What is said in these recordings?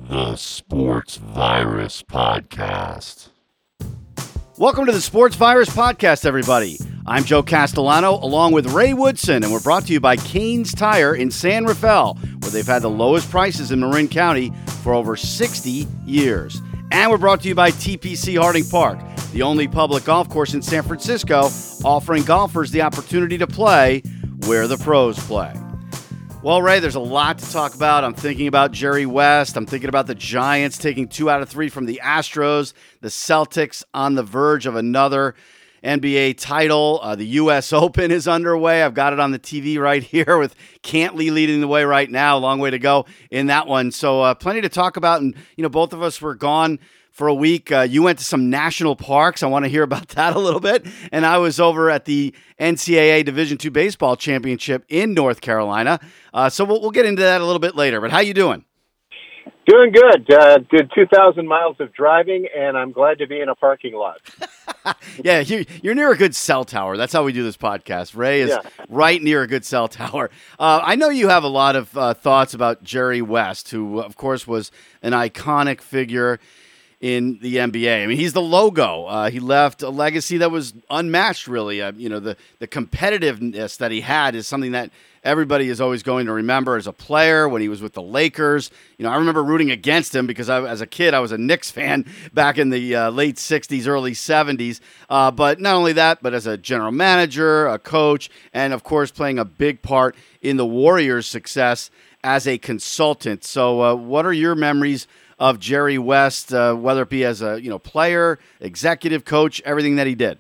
The Sports Virus Podcast. Welcome to the Sports Virus Podcast, everybody. I'm Joe Castellano, along with Ray Woodson, and we're brought to you by Canes Tire in San Rafael, where they've had the lowest prices in Marin County for over 60 years. And we're brought to you by TPC Harding Park, the only public golf course in San Francisco, offering golfers the opportunity to play where the pros play. Well, Ray, there's a lot to talk about. I'm thinking about Jerry West. I'm thinking about the Giants taking 2 out of 3 from the Astros. The Celtics on the verge of another NBA title. The U.S. Open is underway. I've got it on the TV right here with Cantley leading the way right now. Long way to go in that one. So plenty to talk about. And, both of us were gone for a week. You went to some national parks. I want to hear about that a little bit. And I was over at the NCAA Division II Baseball Championship in North Carolina. So we'll get into that a little bit later. But how you doing? Doing good. Did 2,000 miles of driving, and I'm glad to be in a parking lot. Yeah, you're near a good cell tower. That's how we do this podcast. Ray is right near a good cell tower. I know you have a lot of thoughts about Jerry West, who, of course, was an iconic figure in the NBA. I mean, he's the logo. He left a legacy that was unmatched, really. The competitiveness that he had is something that everybody is always going to remember as a player when he was with the Lakers. I remember rooting against him because as a kid, I was a Knicks fan back in the late 60s, early 70s. But not only that, but as a general manager, a coach, and, of course, playing a big part in the Warriors' success as a consultant. So what are your memories of Jerry West, whether it be as a player, executive coach, everything that he did?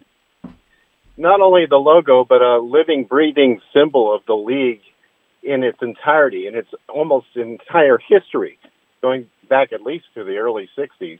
Not only the logo, but a living, breathing symbol of the league in its entirety, in its almost entire history, going back at least to the early 60s.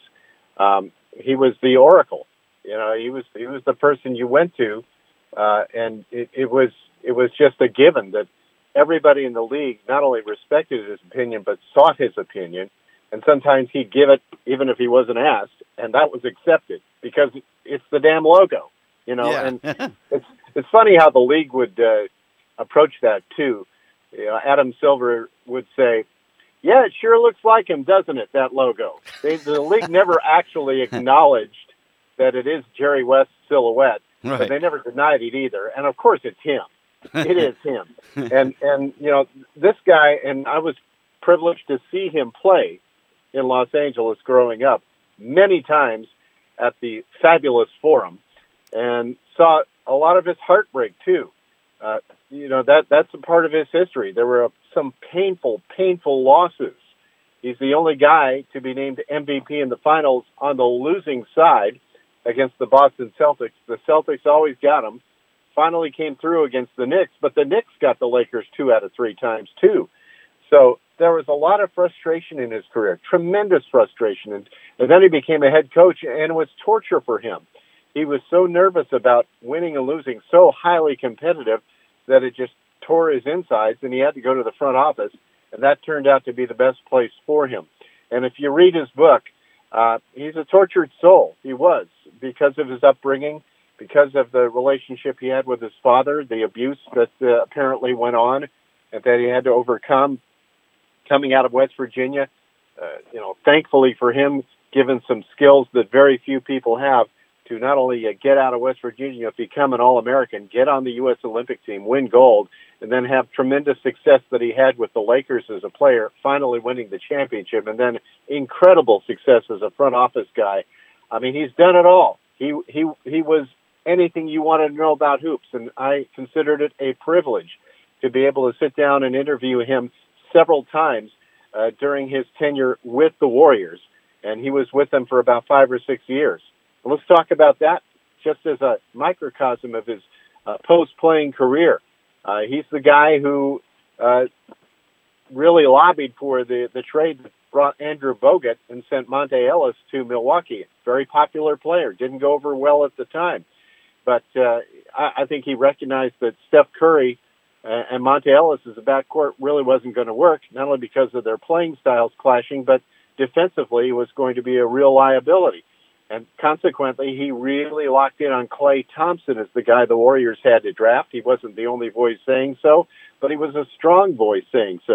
He was the oracle. He was the person you went to, and it was just a given that everybody in the league not only respected his opinion, but sought his opinion. And sometimes he'd give it even if he wasn't asked, and that was accepted because it's the damn logo, And it's funny how the league would approach that too. Adam Silver would say, "Yeah, it sure looks like him, doesn't it? That logo." The league never actually acknowledged that it is Jerry West's silhouette, right. But they never denied it either. And of course, it's him. It is him. And this guy, and I was privileged to see him play in Los Angeles growing up many times at the fabulous Forum, and saw a lot of his heartbreak too. That's a part of his history. There were some painful losses. He's the only guy to be named MVP in the finals on the losing side against the Boston Celtics. The Celtics always got him. Finally came through against the Knicks, but the Knicks got the Lakers 2 out of 3 times too. So there was a lot of frustration in his career, tremendous frustration. And then he became a head coach, and it was torture for him. He was so nervous about winning and losing, so highly competitive, that it just tore his insides, and he had to go to the front office, and that turned out to be the best place for him. And if you read his book, he's a tortured soul. He was, because of his upbringing, because of the relationship he had with his father, the abuse that apparently went on, and that he had to overcome coming out of West Virginia. Thankfully for him, given some skills that very few people have, to not only get out of West Virginia, become an All-American, get on the U.S. Olympic team, win gold, and then have tremendous success that he had with the Lakers as a player, finally winning the championship, and then incredible success as a front office guy. I mean, he's done it all. He was anything you wanted to know about hoops, and I considered it a privilege to be able to sit down and interview him several times during his tenure with the Warriors, and he was with them for about 5 or 6 years. And let's talk about that just as a microcosm of his post-playing career. He's the guy who really lobbied for the trade that brought Andrew Bogut and sent Monte Ellis to Milwaukee. Very popular player. Didn't go over well at the time. But I think he recognized that Steph Curry and Monte Ellis as a backcourt really wasn't going to work, not only because of their playing styles clashing, but defensively it was going to be a real liability. And consequently, he really locked in on Klay Thompson as the guy the Warriors had to draft. He wasn't the only voice saying so, but he was a strong voice saying so.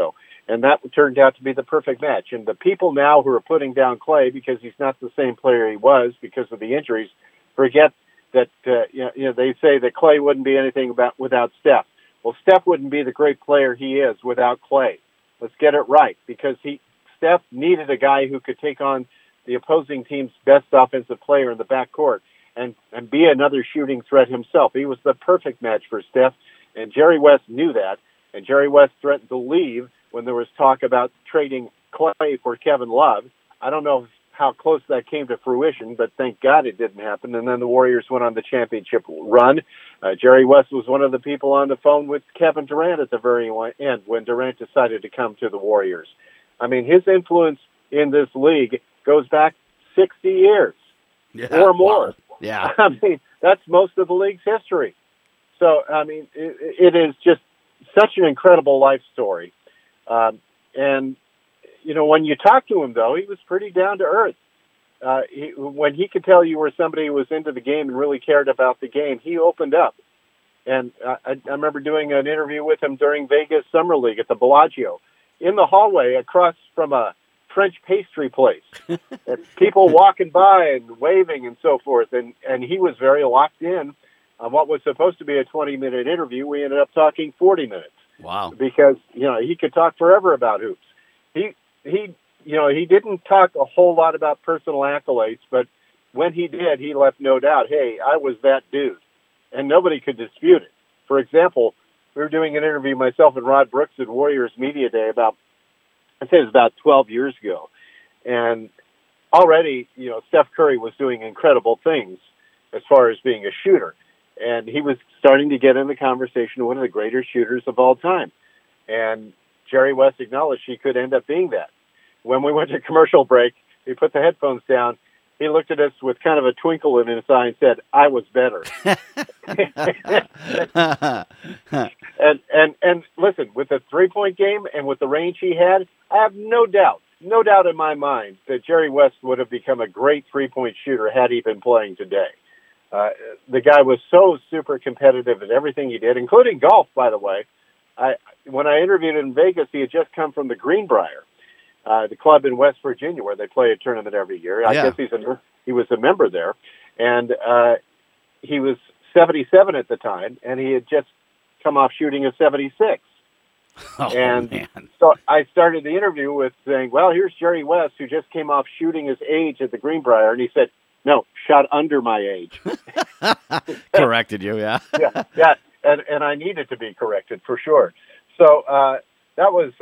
And that turned out to be the perfect match. And the people now who are putting down Clay because he's not the same player he was because of the injuries forget that they say that Clay wouldn't be anything without Steph. Well, Steph wouldn't be the great player he is without Clay. Let's get it right, because Steph needed a guy who could take on the opposing team's best offensive player in the backcourt and be another shooting threat himself. He was the perfect match for Steph, and Jerry West knew that. And Jerry West threatened to leave when there was talk about trading Clay for Kevin Love. I don't know how close that came to fruition, but thank God it didn't happen. And then the Warriors went on the championship run. Jerry West was one of the people on the phone with Kevin Durant at the very end when Durant decided to come to the Warriors. I mean, his influence in this league goes back 60 years or more. Wow. Yeah. I mean, that's most of the league's history. So, I mean, it is just such an incredible life story. And, when you talk to him, though, he was pretty down to earth. When he could tell you were somebody who was into the game and really cared about the game, he opened up. And I remember doing an interview with him during Vegas Summer League at the Bellagio, in the hallway across from a French pastry place. And people walking by and waving and so forth. And he was very locked in on what was supposed to be a 20-minute interview. We ended up talking 40 minutes. Wow. Because, he could talk forever about hoops. He didn't talk a whole lot about personal accolades, but when he did, he left no doubt, hey, I was that dude. And nobody could dispute it. For example, we were doing an interview, myself and Rod Brooks at Warriors Media Day about 12 years ago. And already, Steph Curry was doing incredible things as far as being a shooter. And he was starting to get in the conversation, one of the greater shooters of all time. And Jerry West acknowledged he could end up being that. When we went to commercial break, he put the headphones down. He looked at us with kind of a twinkle in his eye and said, I was better. and listen, with the three-point game and with the range he had, I have no doubt in my mind that Jerry West would have become a great three-point shooter had he been playing today. The guy was so super competitive at everything he did, including golf, by the way. When I interviewed him in Vegas, he had just come from the Greenbrier, the club in West Virginia where they play a tournament every year. I guess he was a member there. And he was 77 at the time, and he had just come off shooting a 76. Man. So I started the interview with saying, well, here's Jerry West, who just came off shooting his age at the Greenbrier. And he said, no, shot under my age. Corrected you, yeah. yeah. And I needed to be corrected for sure. So that was,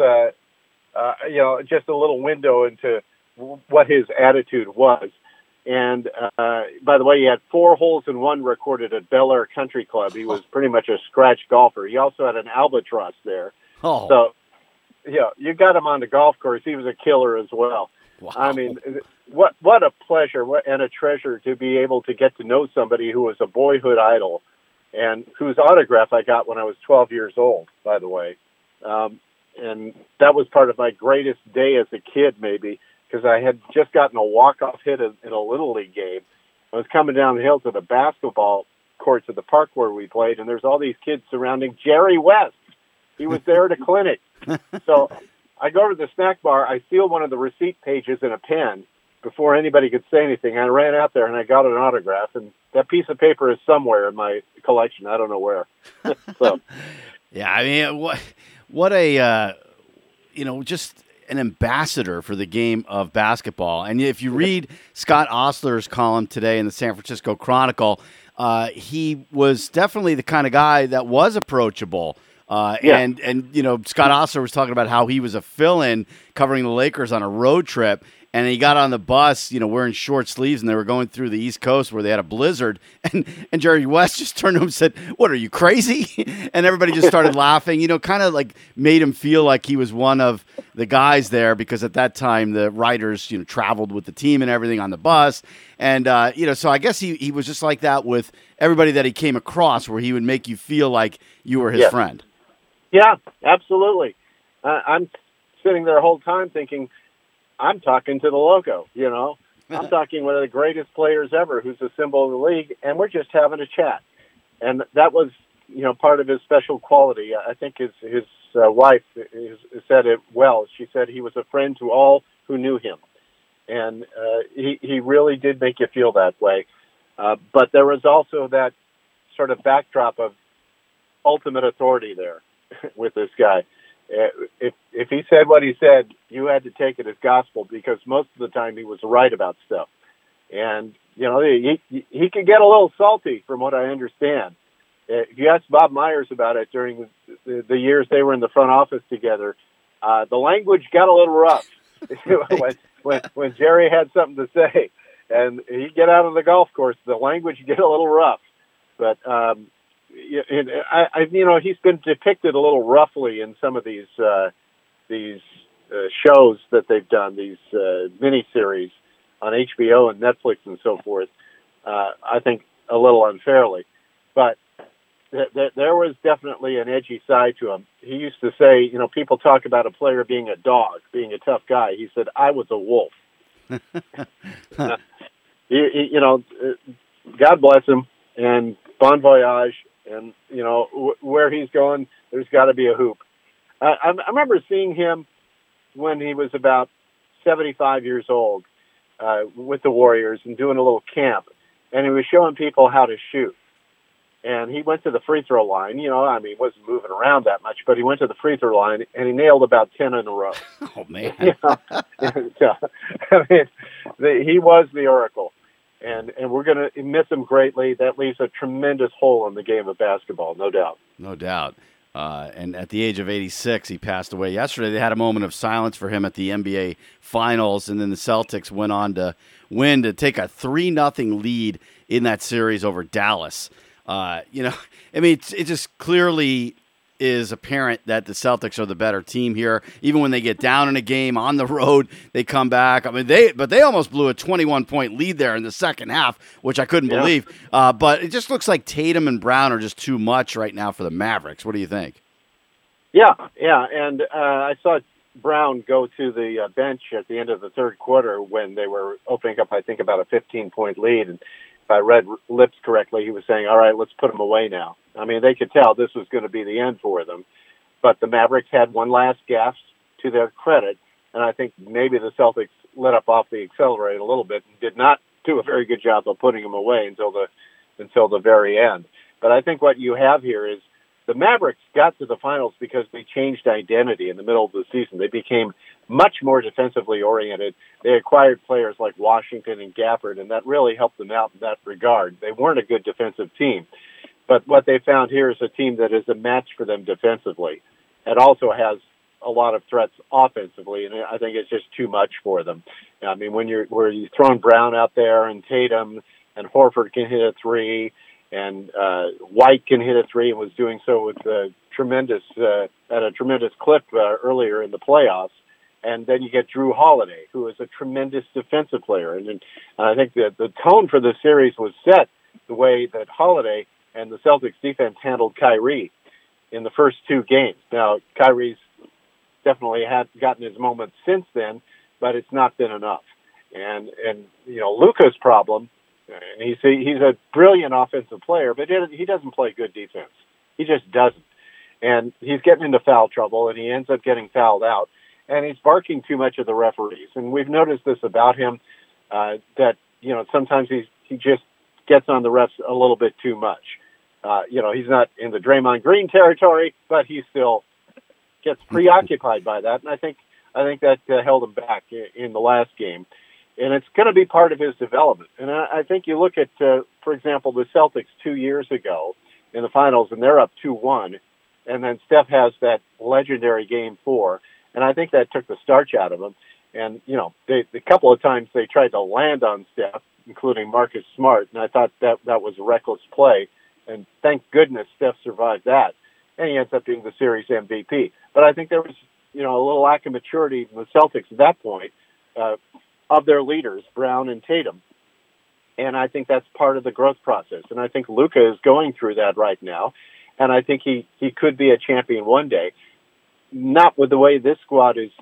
just a little window into what his attitude was. And by the way, he had 4 holes in one recorded at Bel Air Country Club. He was pretty much a scratch golfer. He also had an albatross there. Oh. So, you got him on the golf course. He was a killer as well. Wow. I mean, what a pleasure and a treasure to be able to get to know somebody who was a boyhood idol and whose autograph I got when I was 12 years old, by the way. And that was part of my greatest day as a kid, maybe, because I had just gotten a walk-off hit in a Little League game. I was coming down the hill to the basketball courts at the park where we played, and there's all these kids surrounding Jerry West. He was there at a clinic. So I go to the snack bar. I steal one of the receipt pages in a pen before anybody could say anything. I ran out there, and I got an autograph, and that piece of paper is somewhere in my collection. I don't know where. So, yeah, I mean, what a, just an ambassador for the game of basketball. And if you read Scott Ostler's column today in the San Francisco Chronicle, he was definitely the kind of guy that was approachable. And Scott Ostler was talking about how he was a fill-in covering the Lakers on a road trip. And he got on the bus, wearing short sleeves, and they were going through the East Coast where they had a blizzard. And Jerry West just turned to him and said, "What, are you crazy?" And everybody just started laughing, kind of like made him feel like he was one of the guys there, because at that time the writers, traveled with the team and everything on the bus. And, so I guess he was just like that with everybody that he came across, where he would make you feel like you were his friend. Yeah, absolutely. I'm sitting there the whole time thinking, I'm talking to the loco, I'm talking one of the greatest players ever who's a symbol of the league, and we're just having a chat. And that was, part of his special quality. I think his wife said it well. She said he was a friend to all who knew him, and he really did make you feel that way. But there was also that sort of backdrop of ultimate authority there with this guy. If he said what he said, you had to take it as gospel, because most of the time he was right about stuff. And, you know, he could get a little salty from what I understand. If you ask Bob Myers about it during the years they were in the front office together, the language got a little rough when Jerry had something to say. And he'd get out on the golf course, the language would get a little rough. But, he's been depicted a little roughly in some of these shows that they've done, these miniseries on HBO and Netflix and so forth. I think a little unfairly, but there was definitely an edgy side to him. He used to say, you know, people talk about a player being a dog, being a tough guy. He said, I was a wolf. God bless him, and bon voyage, and, you know, where he's going, there's got to be a hoop. I remember seeing him when he was about 75 years old with the Warriors and doing a little camp, and he was showing people how to shoot. And he went to the free throw line. You know, I mean, he wasn't moving around that much, but he went to the free throw line, and he nailed about 10 in a row. Oh, man. You know? So, I mean, he was the oracle. And we're going to miss him greatly. That leaves a tremendous hole in the game of basketball, no doubt. No doubt. And at the age of 86, he passed away yesterday. They had a moment of silence for him at the NBA Finals, and then the Celtics went on to win to take a 3-0 lead in that series over Dallas. I mean, it just clearly is apparent that the Celtics are the better team here. Even when they get down in a game on the road, they come back. I mean, they almost blew a 21-point lead there in the second half, which I couldn't believe. But it just looks like Tatum and Brown are just too much right now for the Mavericks. What do you think? Yeah, and I saw Brown go to the bench at the end of the third quarter when they were opening up, I think, about a 15-point lead. And if I read lips correctly, he was saying, all right, let's put them away now. I mean, they could tell this was going to be the end for them. But the Mavericks had one last gasp to their credit, and I think maybe the Celtics let up off the accelerator a little bit and did not do a very good job of putting them away until the very end. But I think what you have here is the Mavericks got to the finals because they changed identity in the middle of the season. They became much more defensively oriented. They acquired players like Washington and Gafford, and that really helped them out in that regard. They weren't a good defensive team. But what they found here is a team that is a match for them defensively. It also has a lot of threats offensively, and I think it's just too much for them. I mean, when you're throwing Brown out there and Tatum and Horford can hit a three, and White can hit a three, and was doing so with at a tremendous clip earlier in the playoffs. And then you get Drew Holiday, who is a tremendous defensive player. And I think that the tone for the series was set the way that Holiday and the Celtics defense handled Kyrie in the first two games. Now, Kyrie's definitely had gotten his moments since then, but it's not been enough. And you know, Luka's problem, and he's a brilliant offensive player, but he doesn't play good defense. He just doesn't. And he's getting into foul trouble, and he ends up getting fouled out. And he's barking too much at the referees. And we've noticed this about him, that, you know, sometimes he just gets on the refs a little bit too much. You know, he's not in the Draymond Green territory, but he still gets preoccupied by that. And I think that held him back in the last game. And it's going to be part of his development. And I think you look at, for example, the Celtics 2 years ago in the finals, and they're up 2-1. And then Steph has that legendary Game 4. And I think that took the starch out of him. And, you know, a couple of times they tried to land on Steph, including Marcus Smart, and I thought that was a reckless play. And thank goodness Steph survived that. And he ends up being the series MVP. But I think there was, you know, a little lack of maturity in the Celtics at that point of their leaders, Brown and Tatum. And I think that's part of the growth process. And I think Luka is going through that right now. And I think he could be a champion one day. Not with the way this squad is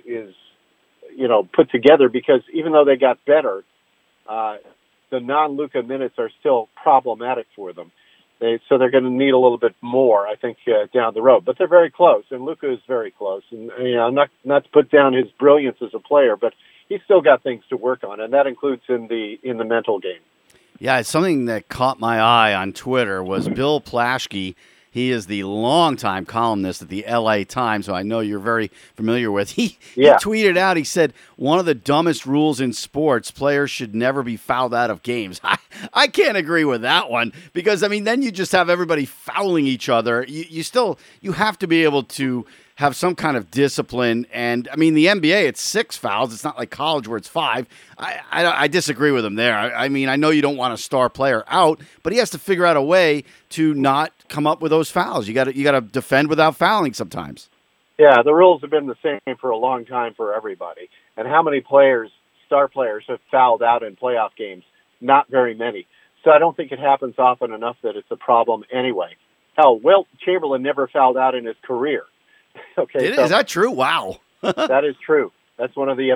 you know, put together, because even though they got better, the non-Luka minutes are still problematic for them. So they're going to need a little bit more, I think, down the road. But they're very close, and Luka is very close. And I'm not to put down his brilliance as a player, but he's still got things to work on, and that includes in the mental game. Yeah, something that caught my eye on Twitter was Bill Plaschke. He is the longtime columnist at the LA Times, who I know you're very familiar with. He tweeted out, he said, one of the dumbest rules in sports, players should never be fouled out of games. I can't agree with that one because, then you just have everybody fouling each other. You have to be able to have some kind of discipline. And, the NBA, it's 6 fouls. It's not like college where it's 5. I disagree with him there. I know you don't want a star player out, but he has to figure out a way to not come up with those fouls. You got to defend without fouling sometimes. Yeah, the rules have been the same for a long time for everybody. And how many star players, have fouled out in playoff games? Not very many. So I don't think it happens often enough that it's a problem anyway. Hell, Wilt Chamberlain never fouled out in his career. Okay, is that true? Wow. That is true. That's one of the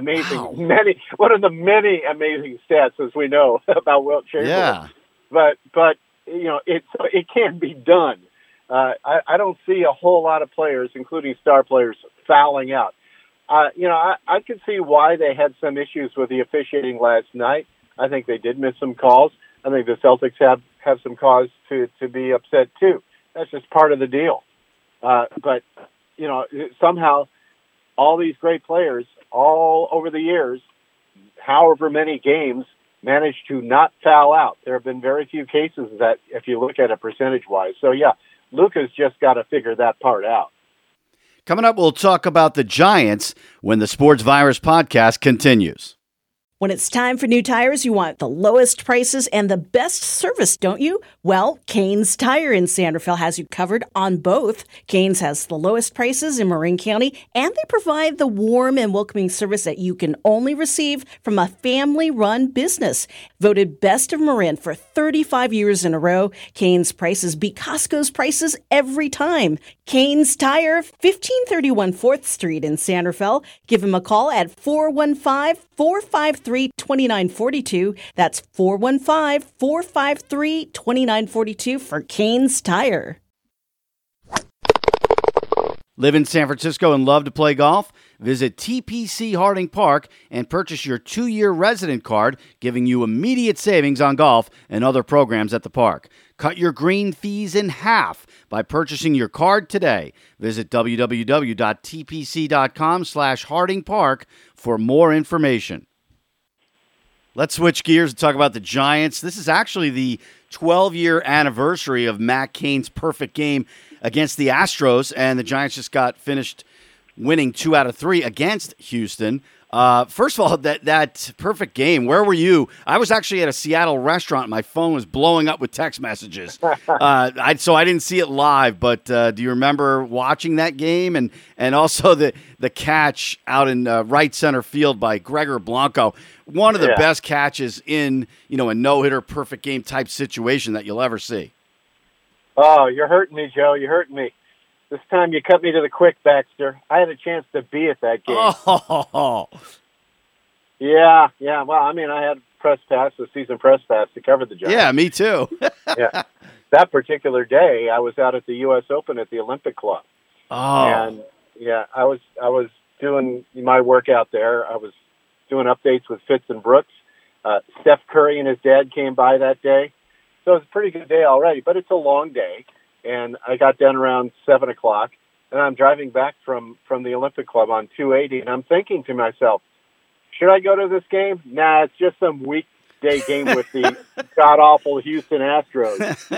many amazing stats, as we know, about Wilt Chamberlain. Yeah. But it can be done. I don't see a whole lot of players, including star players, fouling out. I can see why they had some issues with the officiating last night. I think they did miss some calls. I think the Celtics have some cause to be upset too. That's just part of the deal. But somehow all these great players all over the years, however many games, managed to not foul out. There have been very few cases of that if you look at it percentage-wise. So, yeah, Luka's just got to figure that part out. Coming up, we'll talk about the Giants when the Sports Virus podcast continues. When it's time for new tires, you want the lowest prices and the best service, don't you? Well, Kane's Tire in San Rafael has you covered on both. Kane's has the lowest prices in Marin County, and they provide the warm and welcoming service that you can only receive from a family-run business. Voted best of Marin for 35 years in a row, Kane's prices beat Costco's prices every time. Kane's Tire, 1531 4th Street in San Rafael. Give him a call at 415-453-2942. That's 415-453-2942 for Kane's Tire. Live in San Francisco and love to play golf? Visit TPC Harding Park and purchase your 2-year resident card, giving you immediate savings on golf and other programs at the park. Cut your green fees in half by purchasing your card today. Visit www.tpc.com/Harding Park for more information. Let's switch gears and talk about the Giants. This is actually the 12-year anniversary of Matt Cain's perfect game against the Astros, and the Giants just got finished winning 2 out of 3 against Houston. First of all, that perfect game, where were you? I was actually at a Seattle restaurant. My phone was blowing up with text messages. So I didn't see it live, but do you remember watching that game? And also the catch out in right center field by Gregor Blanco, one of the best catches in a no-hitter perfect game type situation that you'll ever see. Oh, you're hurting me, Joe. You're hurting me. This time you cut me to the quick, Baxter. I had a chance to be at that game. Oh. Yeah. Well, I had a season press pass to cover the Giants. Yeah, me too. Yeah. That particular day, I was out at the U.S. Open at the Olympic Club. Oh. And, I was doing my work out there. I was doing updates with Fitz and Brooks. Steph Curry and his dad came by that day. So it's a pretty good day already, but it's a long day. And I got done around 7 o'clock, and I'm driving back from the Olympic Club on 280, and I'm thinking to myself, should I go to this game? Nah, it's just some weekday game with the god-awful Houston Astros.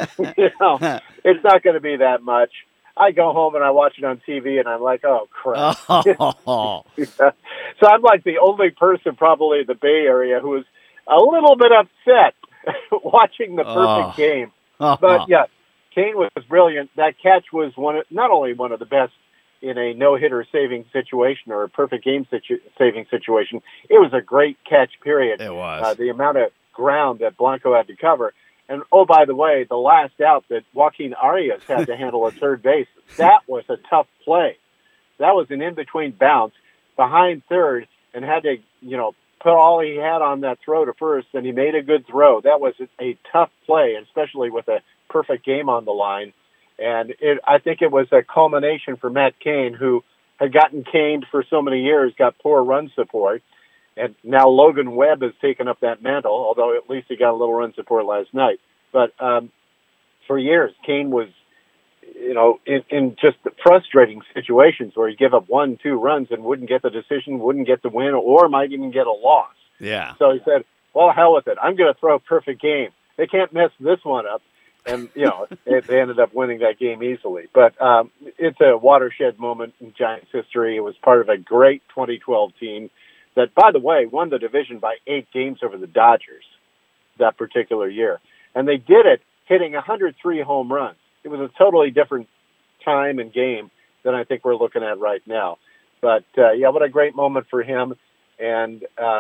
It's not going to be that much. I go home and I watch it on TV, and I'm like, oh, crap. Oh. So I'm like the only person probably in the Bay Area who was a little bit upset watching the perfect game. But, yeah. Cain was brilliant. That catch was not only one of the best in a no-hitter saving situation or a perfect game saving situation, it was a great catch, period. It was. The amount of ground that Blanco had to cover. And, oh, by the way, the last out that Joaquin Arias had to handle at third base, that was a tough play. That was an in-between bounce behind third and had to, put all he had on that throw to first, and he made a good throw. That was a tough play, especially with a perfect game on the line. And I think it was a culmination for Matt Cain, who had gotten caned for so many years, got poor run support. And now Logan Webb has taken up that mantle, although at least he got a little run support last night. But for years, Cain was, in just frustrating situations where he'd give up 1-2 runs and wouldn't get the decision, wouldn't get the win, or might even get a loss. Yeah. So he said, well, hell with it. I'm going to throw a perfect game. They can't mess this one up. And, they ended up winning that game easily. But it's a watershed moment in Giants history. It was part of a great 2012 team that, by the way, won the division by 8 games over the Dodgers that particular year. And they did it hitting 103 home runs. It was a totally different time and game than I think we're looking at right now. But, what a great moment for him. And,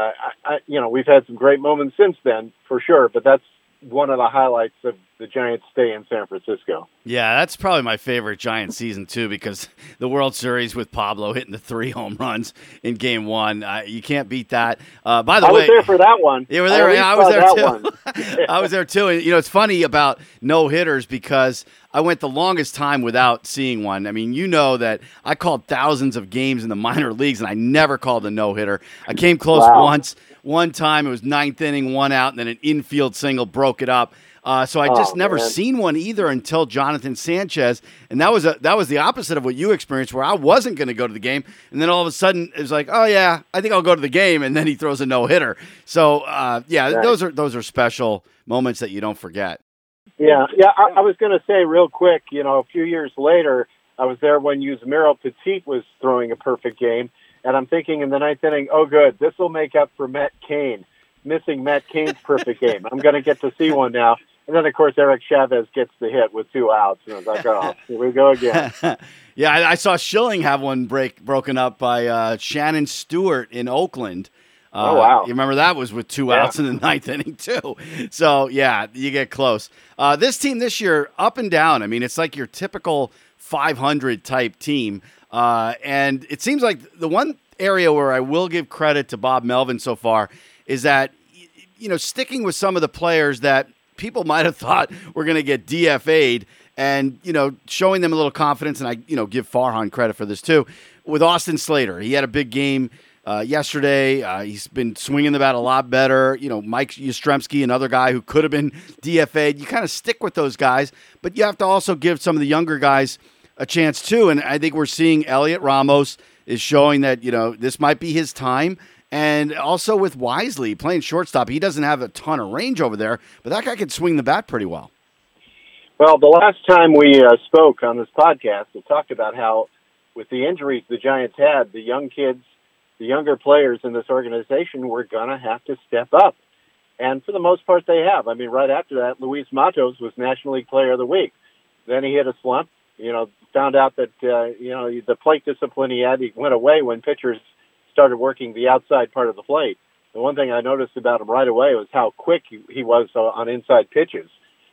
we've had some great moments since then, for sure. But that's one of the highlights of the Giants' stay in San Francisco. Yeah, that's probably my favorite Giants season, too, because the World Series with Pablo hitting the 3 home runs in Game 1, you can't beat that. By the way, I was there for that one. You were there? I was there, too. One. I was there, too. And, it's funny about no-hitters because I went the longest time without seeing one. I mean, you know that I called thousands of games in the minor leagues, and I never called a no-hitter. I came close once. One time it was 9th inning, 1 out, and then an infield single broke it up. So I just never seen one either until Jonathan Sanchez, and that was the opposite of what you experienced, where I wasn't going to go to the game, and then all of a sudden it was like, oh yeah, I think I'll go to the game, and then he throws a no hitter. So those are special moments that you don't forget. Yeah. I was going to say real quick, a few years later, I was there when Yusmeiro Petit was throwing a perfect game, and I'm thinking in the 9th inning, oh good, this will make up for Matt Cain. Missing Matt Cain's perfect game. I'm going to get to see one now. And then, of course, Eric Chavez gets the hit with 2 outs. And I was like, oh, here we go again. Yeah, I saw Schilling have one broken up by Shannon Stewart in Oakland. Oh, wow. You remember that was with 2 outs in the 9th inning, too. So, yeah, you get close. This team this year, up and down. I mean, it's like your typical 500-type team. And it seems like the one area where I will give credit to Bob Melvin so far is that, sticking with some of the players that people might have thought were going to get DFA'd and, showing them a little confidence. And I, give Farhan credit for this too. With Austin Slater, he had a big game yesterday. He's been swinging the bat a lot better. Mike Yastrzemski, another guy who could have been DFA'd. You kind of stick with those guys, but you have to also give some of the younger guys a chance too. And I think we're seeing Elliot Ramos is showing that, this might be his time. And also with Wisely playing shortstop, he doesn't have a ton of range over there, but that guy can swing the bat pretty well. Well, the last time we spoke on this podcast, we talked about how with the injuries the Giants had, the young kids, the younger players in this organization were going to have to step up. And for the most part, they have. I mean, right after that, Luis Matos was National League Player of the Week. Then he hit a slump, found out that, the plate discipline he went away when pitchers started working the outside part of the plate. The one thing I noticed about him right away was how quick he was on inside pitches,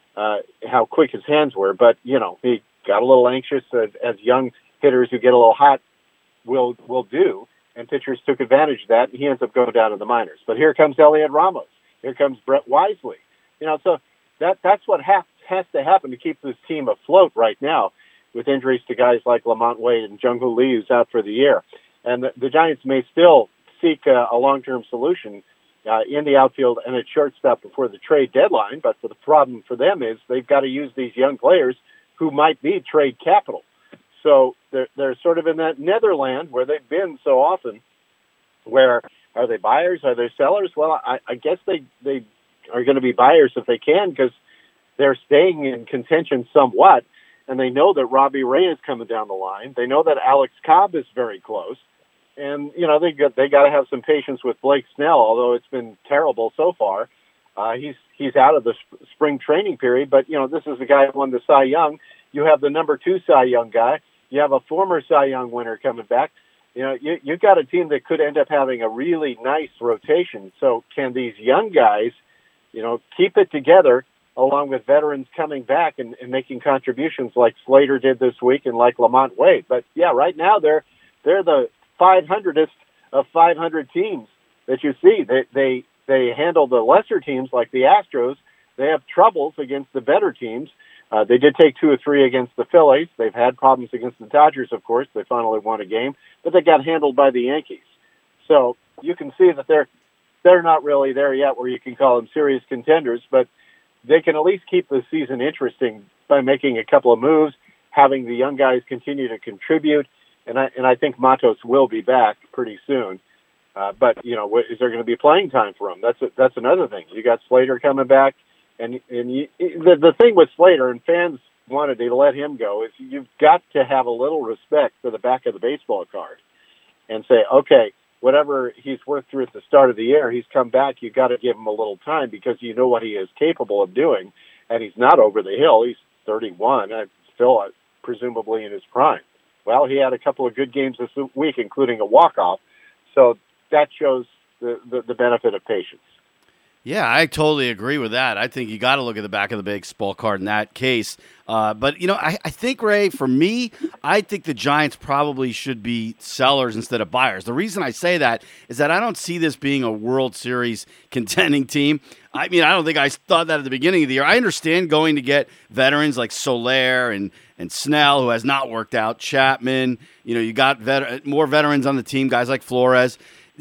how quick his hands were. But, he got a little anxious as young hitters who get a little hot will do, and pitchers took advantage of that, and he ends up going down to the minors. But here comes Elliot Ramos. Here comes Brett Wisely. So that's what has to happen to keep this team afloat right now with injuries to guys like Lamont Wade and Jung-Hoo Lee, who's out for the year. And the Giants may still seek a long-term solution in the outfield and at shortstop before the trade deadline. But the problem for them is they've got to use these young players who might be trade capital. So they're sort of in that Netherland where they've been so often, where are they buyers? Are they sellers? Well, I guess they are going to be buyers if they can, because they're staying in contention somewhat. And they know that Robbie Ray is coming down the line. They know that Alex Cobb is very close. And, they got to have some patience with Blake Snell, although it's been terrible so far. He's out of the spring training period, but, this is the guy who won the Cy Young. You have the number 2 Cy Young guy. You have a former Cy Young winner coming back. You've got a team that could end up having a really nice rotation. So can these young guys, keep it together along with veterans coming back and making contributions like Slater did this week and like Lamont Wade? But, yeah, right now they're the 500th of 500 teams that you see. They handle the lesser teams like the Astros. They have troubles against the better teams. They did take 2 or 3 against the Phillies. They've had problems against the Dodgers, of course. They finally won a game, but they got handled by the Yankees. So you can see that they're not really there yet where you can call them serious contenders, but they can at least keep the season interesting by making a couple of moves, having the young guys continue to contribute, and I think Matos will be back pretty soon. But is there going to be playing time for him? That's another thing. You got Slater coming back, and the thing with Slater, and fans wanted to let him go, is you've got to have a little respect for the back of the baseball card, and say, okay, whatever he's worked through at the start of the year, he's come back. You've got to give him a little time because you know what he is capable of doing, and he's not over the hill. He's 31, still presumably in his prime. Well, he had a couple of good games this week, including a walk-off, so that shows the benefit of patience. Yeah, I totally agree with that. I think you got to look at the back of the baseball card in that case. But, I think, Ray, for me, I think the Giants probably should be sellers instead of buyers. The reason I say that is that I don't see this being a World Series contending team. I mean, I don't think I thought that at the beginning of the year. I understand going to get veterans like Soler and Snell, who has not worked out, Chapman. You got more veterans on the team, guys like Flores.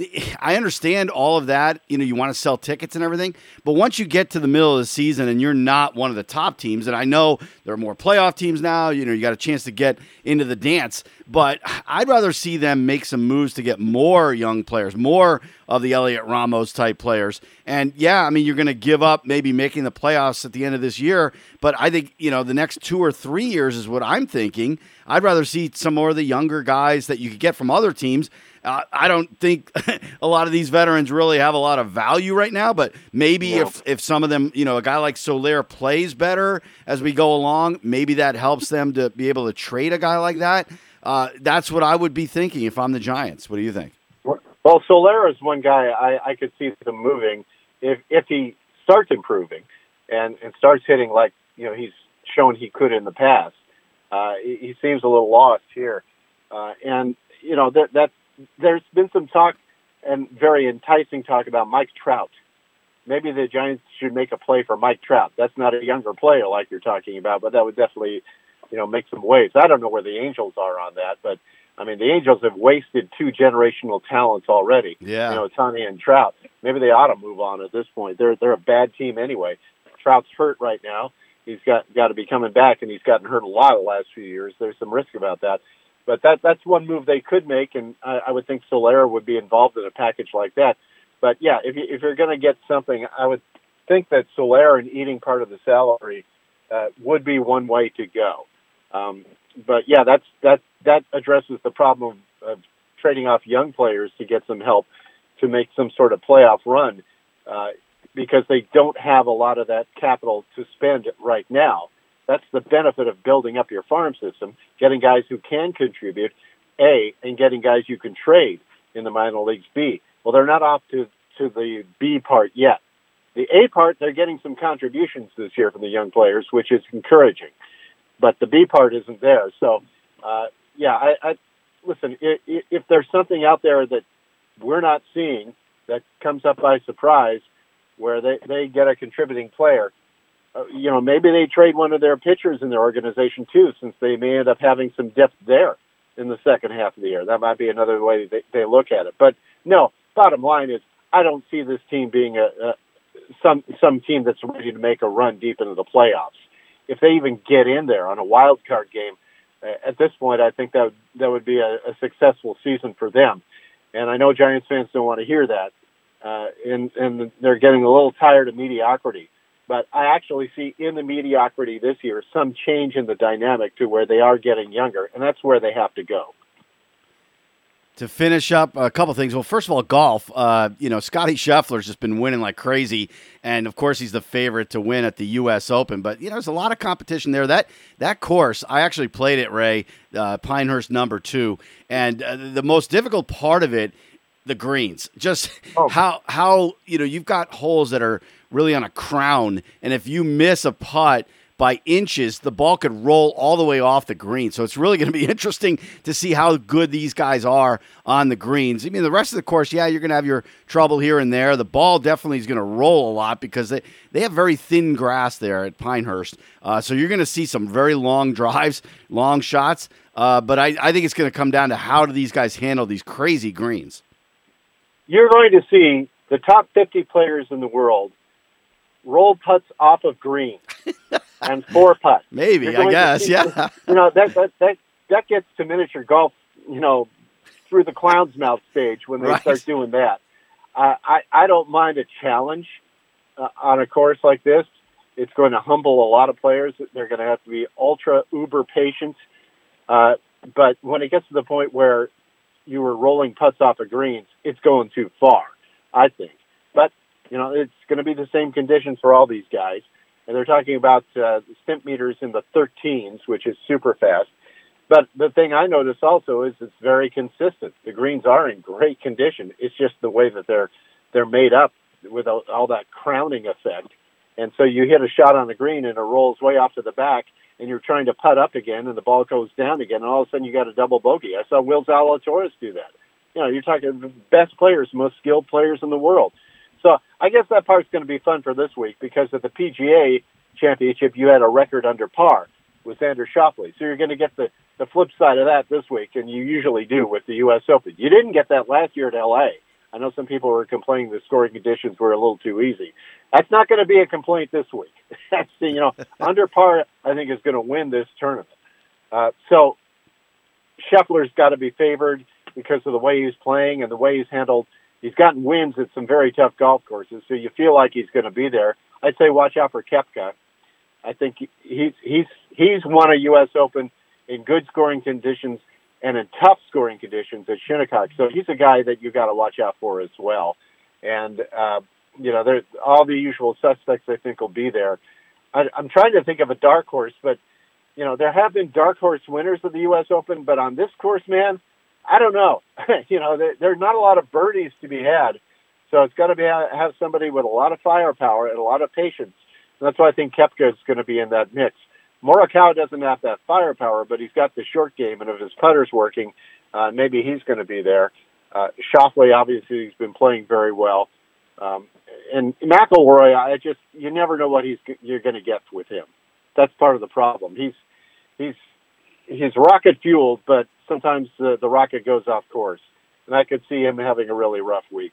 I understand all of that. You want to sell tickets and everything. But once you get to the middle of the season and you're not one of the top teams, and I know there are more playoff teams now, you got a chance to get into the dance. But I'd rather see them make some moves to get more young players, more of the Elliot Ramos type players. And yeah, I mean, you're going to give up maybe making the playoffs at the end of this year. But I think, the next 2 or 3 years is what I'm thinking. I'd rather see some more of the younger guys that you could get from other teams. I don't think a lot of these veterans really have a lot of value right now, but maybe if some of them, a guy like Soler plays better as we go along, maybe that helps them to be able to trade a guy like that. That's what I would be thinking if I'm the Giants. What do you think? Well, Soler is one guy I could see them moving if he starts improving and starts hitting like, he's shown he could in the past. He seems a little lost here. There's been some talk and very enticing talk about Mike Trout. Maybe the Giants should make a play for Mike Trout. That's not a younger player like you're talking about, but that would definitely, make some waves. I don't know where the Angels are on that, but I mean, the Angels have wasted 2 generational talents already. Yeah. Ohtani and Trout. Maybe they ought to move on at this point. They're a bad team anyway. Trout's hurt right now. He's got to be coming back, and he's gotten hurt a lot the last few years. There's some risk about that. But that's one move they could make, and I would think Soler would be involved in a package like that. But, yeah, if you're going to get something, I would think that Soler and eating part of the salary would be one way to go. But, yeah, that addresses the problem of trading off young players to get some help to make some sort of playoff run because they don't have a lot of that capital to spend right now. That's the benefit of building up your farm system, getting guys who can contribute, A, and getting guys you can trade in the minor leagues, B. Well, they're not off to the B part yet. The A part, they're getting some contributions this year from the young players, which is encouraging. But the B part isn't there. So, listen, if there's something out there that we're not seeing that comes up by surprise where they get a contributing player, maybe they trade one of their pitchers in their organization too, since they may end up having some depth there in the second half of the year. That might be another way they look at it. But no, bottom line is I don't see this team being some team that's ready to make a run deep into the playoffs. If they even get in there on a wild card game, at this point, I think that would be a successful season for them. And I know Giants fans don't want to hear that, and they're getting a little tired of mediocrity. But I actually see in the mediocrity this year some change in the dynamic to where they are getting younger, and that's where they have to go. To finish up, a couple things. Well, first of all, golf. Scotty Scheffler's just been winning like crazy, and of course he's the favorite to win at the U.S. Open. But there's a lot of competition there. That course, I actually played it, Ray, Pinehurst number 2, and the most difficult part of it, the greens. Just how you've got holes that are really on a crown, and if you miss a putt by inches, the ball could roll all the way off the green. So it's really going to be interesting to see how good these guys are on the greens. I mean, the rest of the course, yeah, you're going to have your trouble here and there. The ball definitely is going to roll a lot because they have very thin grass there at Pinehurst. So you're going to see some very long drives, long shots. But I think it's going to come down to how do these guys handle these crazy greens. You're going to see the top 50 players in the world roll putts off of green and 4 putts. Maybe, I guess, yeah. That gets to miniature golf, through the clown's mouth stage when they start doing that. I don't mind a challenge on a course like this. It's going to humble a lot of players. They're going to have to be ultra uber patient. But when it gets to the point where you were rolling putts off of greens, it's going too far, I think. But it's going to be the same conditions for all these guys. And they're talking about stimp meters in the 13s, which is super fast. But the thing I notice also is it's very consistent. The greens are in great condition. It's just the way that they're made up with all that crowning effect. And so you hit a shot on the green and it rolls way off to the back, and you're trying to putt up again and the ball goes down again, and all of a sudden you got a double bogey. I saw Will Zalatoris do that. You're talking the best players, most skilled players in the world. So I guess that part's going to be fun for this week because at the PGA Championship, you had a record under par with Xander Schauffele. So you're going to get the flip side of that this week, and you usually do with the U.S. Open. You didn't get that last year at L.A. I know some people were complaining the scoring conditions were a little too easy. That's not going to be a complaint this week. That's under par, I think, is going to win this tournament. So Scheffler's got to be favored because of the way he's playing and the way he's handled. He's gotten wins at some very tough golf courses, so you feel like he's going to be there. I'd say watch out for Koepka. I think he's won a U.S. Open in good scoring conditions and in tough scoring conditions at Shinnecock. So he's a guy that you got to watch out for as well. And there's all the usual suspects I think will be there. I'm trying to think of a dark horse, but there have been dark horse winners of the U.S. Open, but on this course, man, I don't know. There's not a lot of birdies to be had. So it's got to have somebody with a lot of firepower and a lot of patience. And that's why I think Koepka is going to be in that mix. Morikawa doesn't have that firepower, but he's got the short game, and if his putter's working, maybe he's going to be there. Schauffele, obviously, he's been playing very well. And McIlroy, you never know what you're going to get with him. That's part of the problem. He's rocket fueled, but sometimes the rocket goes off course, and I could see him having a really rough week.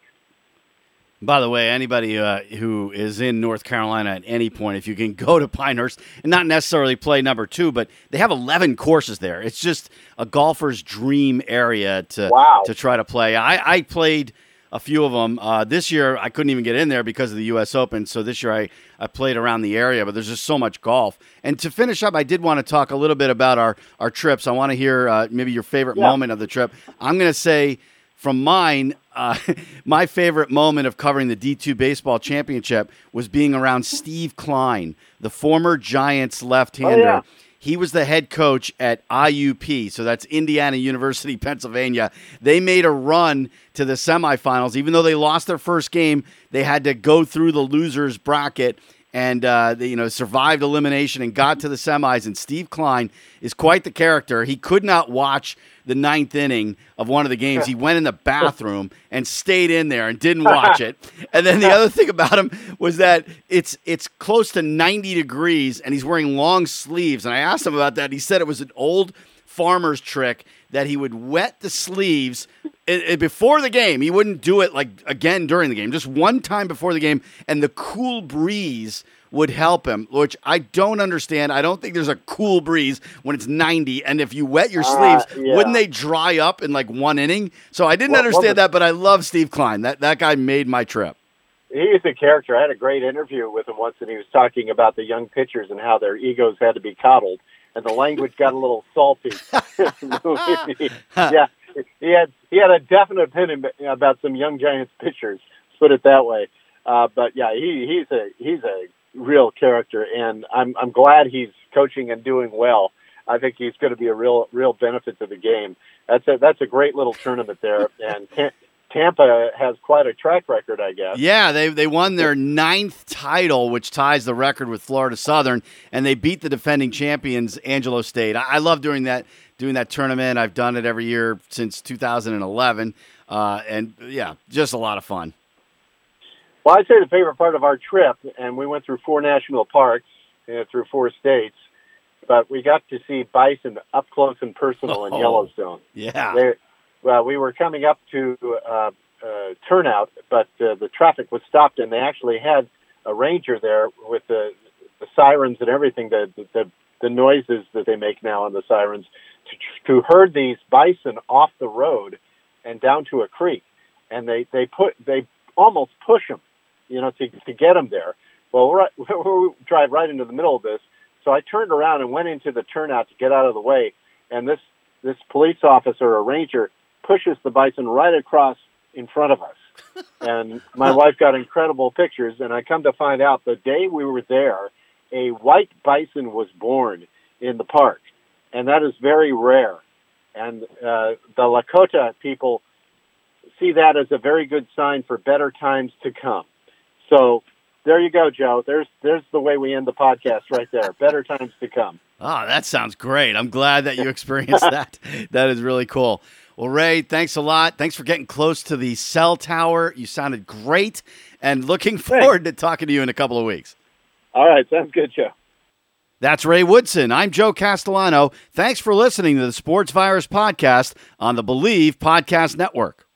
By the way, anybody who is in North Carolina at any point, if you can go to Pinehurst and not necessarily play number 2, but they have 11 courses there. It's just a golfer's dream area to try to play. I played a few of them. This year, I couldn't even get in there because of the U.S. Open, so this year I played around the area, but there's just so much golf. And to finish up, I did want to talk a little bit about our trips. I want to hear maybe your favorite moment of the trip. I'm going to say from mine, my favorite moment of covering the D2 Baseball Championship was being around Steve Klein, the former Giants left-hander. Oh, yeah. He was the head coach at IUP, so that's Indiana University, Pennsylvania. They made a run to the semifinals. Even though they lost their first game, they had to go through the losers bracket and they survived elimination and got to the semis. And Steve Klein is quite the character. He could not watch the 9th inning of one of the games. He went in the bathroom and stayed in there and didn't watch it. And then the other thing about him was that it's close to 90 degrees and he's wearing long sleeves. And I asked him about that. He said it was an old farmer's trick that he would wet the sleeves before the game. He wouldn't do it again during the game, just one time before the game, and the cool breeze would help him, which I don't understand. I don't think there's a cool breeze when it's 90, and if you wet your sleeves, wouldn't they dry up in one inning? So I didn't understand that, but I love Steve Klein. That guy made my trip. He's a character. I had a great interview with him once, and he was talking about the young pitchers and how their egos had to be coddled, and the language got a little salty. Yeah, he had a definite opinion about some young Giants pitchers. Put it that way. But yeah, he's a real character, and I'm glad he's coaching and doing well. I think he's going to be a real benefit to the game. That's a great little tournament there, and Tampa has quite a track record, I guess. Yeah, they won their 9th title, which ties the record with Florida Southern, and they beat the defending champions, Angelo State. I love doing that tournament. I've done it every year since 2011, and yeah, just a lot of fun. Well, I'd say the favorite part of our trip, and we went through 4 national parks, through 4 states, but we got to see bison up close and personal in Yellowstone. Yeah. Well, we were coming up to turnout, but the traffic was stopped, and they actually had a ranger there with the sirens and everything, the noises that they make now on the sirens, to herd these bison off the road and down to a creek, and they almost push them, to get them there. Well, we drive right into the middle of this, so I turned around and went into the turnout to get out of the way, and this police officer, a ranger, pushes the bison right across in front of us. And my wife got incredible pictures, and I come to find out the day we were there, a white bison was born in the park, and that is very rare. And the Lakota people see that as a very good sign for better times to come. So there you go, Joe. There's the way we end the podcast right there. Better times to come. Oh, that sounds great. I'm glad that you experienced that. That is really cool. Well, Ray, thanks a lot. Thanks for getting close to the cell tower. You sounded great, and looking forward to talking to you in a couple of weeks. All right. Sounds good, Joe. That's Ray Woodson. I'm Joe Castellano. Thanks for listening to the Sports Virus Podcast on the Believe Podcast Network.